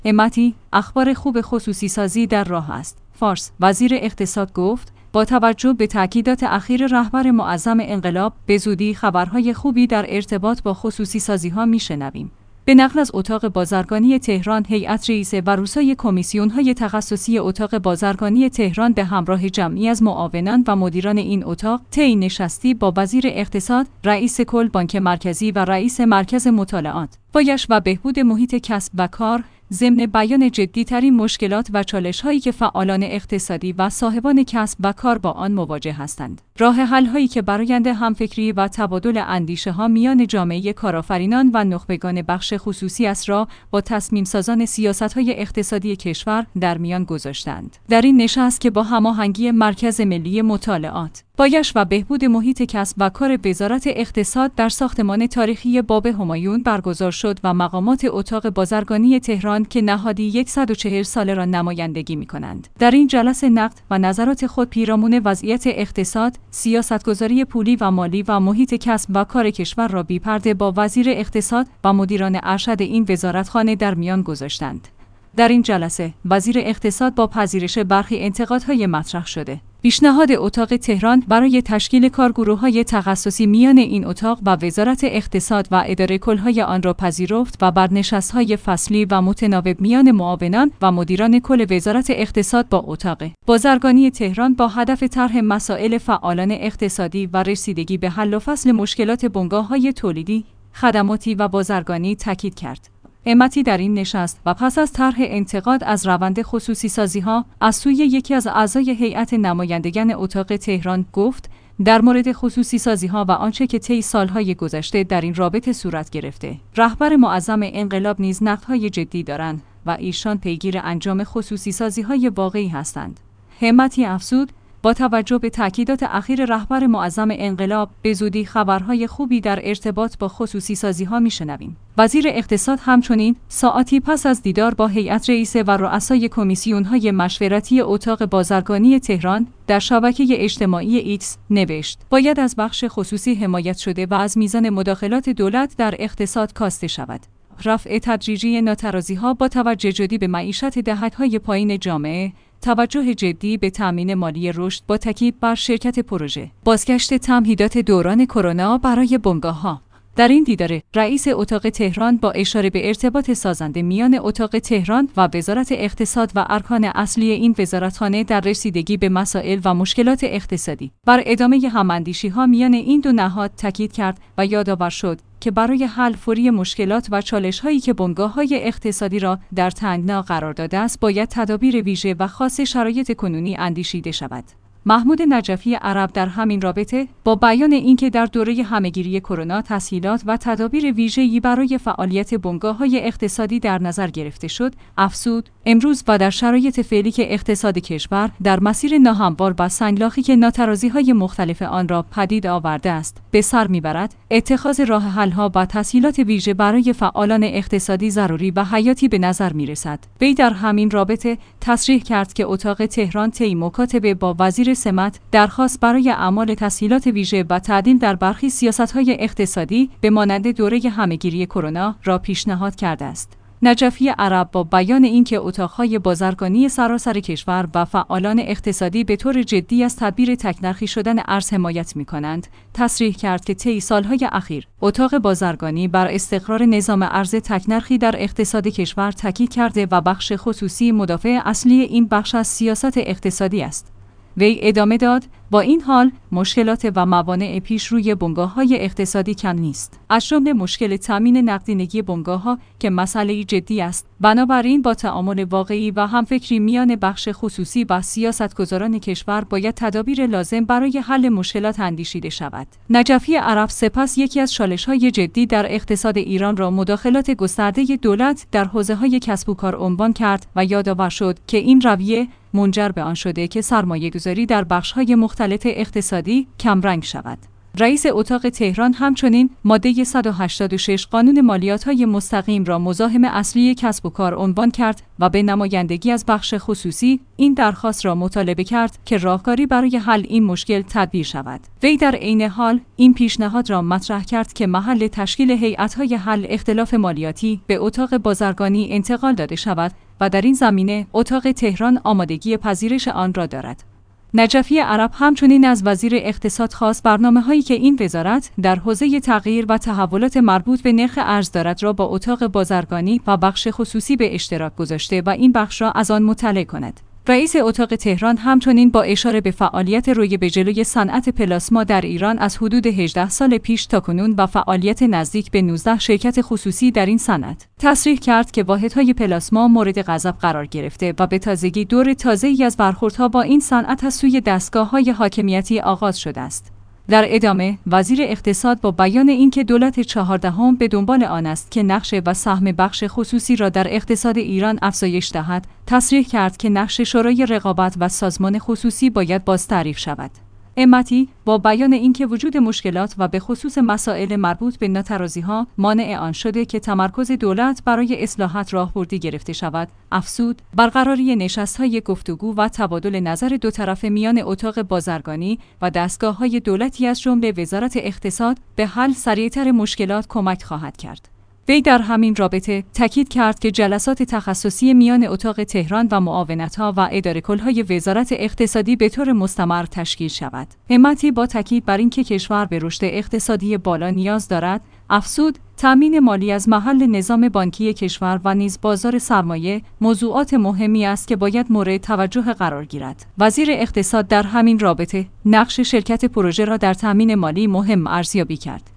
همتی، اخبار خوب خصوصی سازی در راه است. فارس، وزیر اقتصاد گفت با توجه به تاکیدات اخیر رهبر معظم انقلاب به زودی خبرهای خوبی در ارتباط با خصوصی سازی‌ها می‌شنویم. به نقل از اتاق بازرگانی تهران، هیئت رئیسه و رؤسای کمیسیون‌های تخصصی اتاق بازرگانی تهران به همراه جمعی از معاونان و مدیران این اتاق طی نشستی با وزیر اقتصاد، رئیس کل بانک مرکزی و رئیس مرکز مطالعات، بایش و بهبود محیط کسب و کار، ضمن بیان جدی‌ترین مشکلات و چالش‌هایی که فعالان اقتصادی و صاحبان کسب و کار با آن مواجه هستند. راه حل‌هایی که برآیند همفکری و تبادل اندیشه‌ها میان جامعه کارآفرینان و نخبگان بخش خصوصی است را با تصمیم‌سازان سیاست‌های اقتصادی کشور در میان گذاشتند. در این نشست که با هماهنگی مرکز ملی مطالعات، بایش و بهبود محیط کسب و کار وزارت اقتصاد در ساختمان تاریخی باب همایون برگزار شد و مقامات اتاق بازرگانی تهران که نهادی 140 ساله را نمایندگی می‌کنند، در این جلسه نقد و نظرات خود پیرامون وضعیت اقتصاد، سیاستگذاری پولی و مالی و محیط کسب و کار کشور را بی‌پرده با وزیر اقتصاد و مدیران ارشد این وزارتخانه در میان گذاشتند. در این جلسه وزیر اقتصاد با پذیرش برخی انتقادهای مطرح شده، پیشنهاد اتاق تهران برای تشکیل کارگروه‌های تخصصی میان این اتاق و وزارت اقتصاد و اداره کل‌های آن را پذیرفت و بر نشست‌های فصلی و متناوب میان معاونان و مدیران کل وزارت اقتصاد با اتاق بازرگانی تهران با هدف طرح مسائل فعالان اقتصادی و رسیدگی به حل و فصل مشکلات بنگاه‌های تولیدی، خدماتی و بازرگانی تاکید کرد. همتی در این نشست و پس از طرح انتقاد از روند خصوصی سازی‌ها از سوی یکی از اعضای هیئت نمایندگان اتاق تهران گفت در مورد خصوصی سازی‌ها و آنچه که طی سال‌های گذشته در این رابطه صورت گرفته، رهبر معظم انقلاب نیز نقدهای جدی دارند و ایشان پیگیر انجام خصوصی سازی‌های واقعی هستند. همتی افزود با توجه به تاکیدات اخیر رهبر معظم انقلاب به زودی خبرهای خوبی در ارتباط با خصوصی سازی‌ها می‌شنویم. وزیر اقتصاد همچنین ساعتی پس از دیدار با هیئت رئیسه و رؤسای کمیسیون‌های مشورتی اتاق بازرگانی تهران در شبکه اجتماعی ایکس نوشت باید از بخش خصوصی حمایت شده و از میزان مداخلات دولت در اقتصاد کاسته شود. رفع تدریجی ناترازی‌ها با توجه جدی به معیشت دهک‌های پایین جامعه، توجه جدی به تامین مالی رشد با تاکید بر شرکت پروژه، بازگشت تمهیدات دوران کرونا برای بنگاه‌ها. در این دیدار رئیس اتاق تهران با اشاره به ارتباط سازنده میان اتاق تهران و وزارت اقتصاد و ارکان اصلی این وزارتخانه در رسیدگی به مسائل و مشکلات اقتصادی بر ادامه هماندیشی‌ها میان این دو نهاد تاکید کرد و یادآور شد که برای حل فوری مشکلات و چالش‌هایی که بنگاه‌های اقتصادی را در تنگنا قرار داده است باید تدابیر ویژه و خاص شرایط کنونی اندیشیده شود. محمود نجفی عرب در همین رابطه با بیان اینکه در دوره همه‌گیری کرونا تسهیلات و تدابیر ویژه‌ای برای فعالیت بنگاه‌های اقتصادی در نظر گرفته شد، افزود امروز و در شرایط فعلی که اقتصاد کشور در مسیر ناهموار و سنگلاخی که ناترازی‌های مختلف آن را پدید آورده است، به سر می‌برد، اتخاذ راه حل‌ها و تسهیلات ویژه برای فعالان اقتصادی ضروری و حیاتی به نظر می‌رسد. وی در همین رابطه تصریح کرد که اتاق تهران طی مکاتبه با وزیر سمت درخواست برای اعمال تسهیلات ویژه و تعدیل در برخی سیاست‌های اقتصادی به مانند دوره همه‌گیری کرونا را پیشنهاد کرده است. نجفی عرب با بیان اینکه اتاق‌های بازرگانی سراسر کشور و فعالان اقتصادی به طور جدی از تدبیر تک‌نرخی شدن ارز حمایت می‌کنند، تصریح کرد که طی سال‌های اخیر اتاق بازرگانی بر استقرار نظام ارز تک‌نرخی در اقتصاد کشور تاکید کرده و بخش خصوصی مدافع اصلی این بخش از سیاست اقتصادی است. وی ادامه داد با این حال مشکلات و موانع پیش روی بنگاه‌های اقتصادی کم نیست، از جمله مشکل تامین نقدینگی بنگاه‌ها که مسئله‌ای جدی است. بنابراین با تعامل واقعی و همفکری میان بخش خصوصی و سیاستگزاران کشور باید تدابیر لازم برای حل مشکلات اندیشیده شود. نجفی عرب سپس یکی از چالش‌های جدی در اقتصاد ایران را مداخلات گسترده دولت در حوزه‌های کسب و کار عنوان کرد و یادآور شد که این رویه منجر به آن شده که سرمایه‌گذاری در بخش‌های مختلف اقتصادی کمرنگ شود. رئیس اتاق تهران همچنین ماده 186 قانون مالیات‌های مستقیم را مزاحم اصلی کسب و کار عنوان کرد و به نمایندگی از بخش خصوصی این درخواست را مطالبه کرد که راهکاری برای حل این مشکل تدبیر شود. وی در عین حال این پیشنهاد را مطرح کرد که محل تشکیل هیئت‌های حل اختلاف مالیاتی به اتاق بازرگانی انتقال داده شود و در این زمینه اتاق تهران آمادگی پذیرش آن را دارد. نجفی عرب همچنین از وزیر اقتصاد خواست برنامه‌هایی که این وزارت در حوزه تغییر و تحولات مربوط به نرخ ارز دارد را با اتاق بازرگانی و بخش خصوصی به اشتراک گذاشته و این بخش را از آن مطلع کند. رئیس اتاق تهران همچنین با اشاره به فعالیت روی به جلوی صنعت پلاسما در ایران از حدود 18 سال پیش تاکنون و فعالیت نزدیک به 19 شرکت خصوصی در این صنعت تصریح کرد که واحدهای پلاسما مورد غضب قرار گرفته و به تازگی دور تازه‌ای از برخوردها با این صنعت از سوی دستگاه‌های حاکمیتی آغاز شده است. در ادامه وزیر اقتصاد با بیان اینکه دولت 14 به دنبال آن است که نقش و سهم بخش خصوصی را در اقتصاد ایران افزایش دهد، تصریح کرد که نقش شورای رقابت و سازمان خصوصی باید بازتعریف شود. امتی با بیان اینکه وجود مشکلات و به خصوص مسائل مربوط به ناترازی‌ها مانع آن شده که تمرکز دولت برای اصلاحات راهبردی گرفته شود، افزود برقراری نشست‌های گفتگو و تبادل نظر دو طرفه میان اتاق بازرگانی و دستگاه‌های دولتی از جمله وزارت اقتصاد به حل سریعتر مشکلات کمک خواهد کرد. وی در همین رابطه تاکید کرد که جلسات تخصصی میان اتاق تهران و معاونت‌ها و اداره‌کل‌های وزارت اقتصادی به طور مستمر تشکیل شود. همتی با تاکید بر اینکه کشور به رشد اقتصادی بالا نیاز دارد، افزود تامین مالی از محل نظام بانکی کشور و نیز بازار سرمایه موضوعات مهمی است که باید مورد توجه قرار گیرد. وزیر اقتصاد در همین رابطه نقش شرکت پروژه را در تامین مالی مهم ارزیابی کرد.